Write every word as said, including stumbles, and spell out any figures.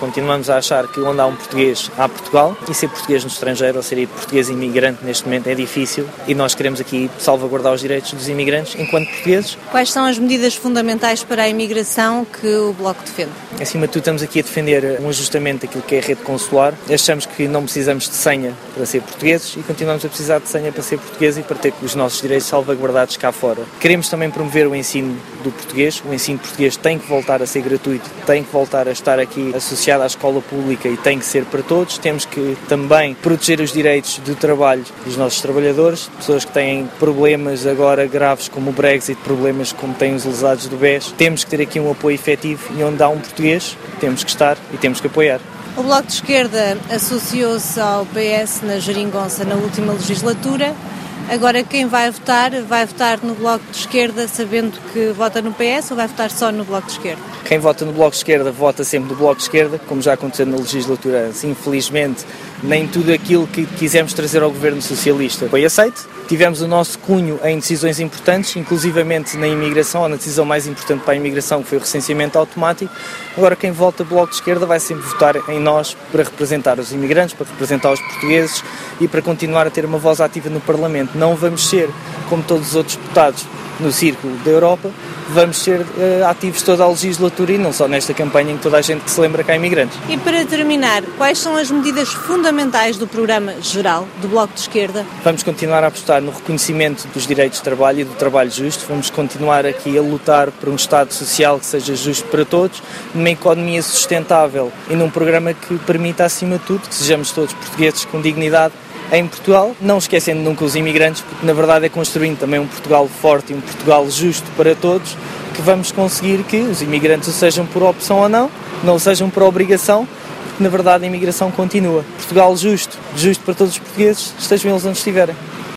Continuamos a achar que onde há um português, há Portugal, e ser português no estrangeiro ou ser português imigrante neste momento é difícil e nós queremos aqui salvaguardar os direitos dos imigrantes enquanto portugueses. Quais são as medidas fundamentais para a imigração que o Bloco defende? Acima de tudo estamos aqui a defender um ajustamento daquilo que é a rede consular. Achamos que não precisamos de senha para ser portugueses e continuamos a precisar de senha para ser portugueses e para ter os nossos direitos salvaguardados cá fora. Queremos também promover o ensino do português. O ensino português tem que voltar a ser gratuito, tem que voltar a estar aqui associado à escola pública e tem que ser para todos. Temos que também proteger os direitos do trabalho dos nossos trabalhadores, pessoas que têm problemas agora graves como o Brexit, problemas como têm os lesados do B E S. Temos que ter aqui um apoio efetivo e onde há um português temos que estar e temos que apoiar. O Bloco de Esquerda associou-se ao P S na Geringonça na última legislatura. Agora quem vai votar, vai votar no Bloco de Esquerda sabendo que vota no P S ou vai votar só no Bloco de Esquerda? Quem vota no Bloco de Esquerda vota sempre no Bloco de Esquerda, como já aconteceu na legislatura antes. Infelizmente, nem tudo aquilo que quisemos trazer ao governo socialista foi aceito. Tivemos o nosso cunho em decisões importantes, inclusivamente na imigração, ou na decisão mais importante para a imigração, que foi o recenseamento automático. Agora quem vota Bloco de Esquerda vai sempre votar em nós para representar os imigrantes, para representar os portugueses e para continuar a ter uma voz ativa no Parlamento. Não vamos ser, como todos os outros deputados no círculo da Europa, vamos ser uh, ativos toda a legislatura e não só nesta campanha em que toda a gente que se lembra que há imigrantes. E para terminar, quais são as medidas fundamentais do programa geral do Bloco de Esquerda? Vamos continuar a apostar no reconhecimento dos direitos de trabalho e do trabalho justo. Vamos continuar aqui a lutar por um Estado social que seja justo para todos, numa economia sustentável e num programa que permita, acima de tudo, que sejamos todos portugueses com dignidade em Portugal, não esquecendo nunca os imigrantes, porque na verdade é construindo também um Portugal forte e um Portugal justo para todos, que vamos conseguir que os imigrantes o sejam por opção ou não, não o sejam por obrigação, porque na verdade a imigração continua. Portugal justo, justo para todos os portugueses, estejam eles onde estiverem.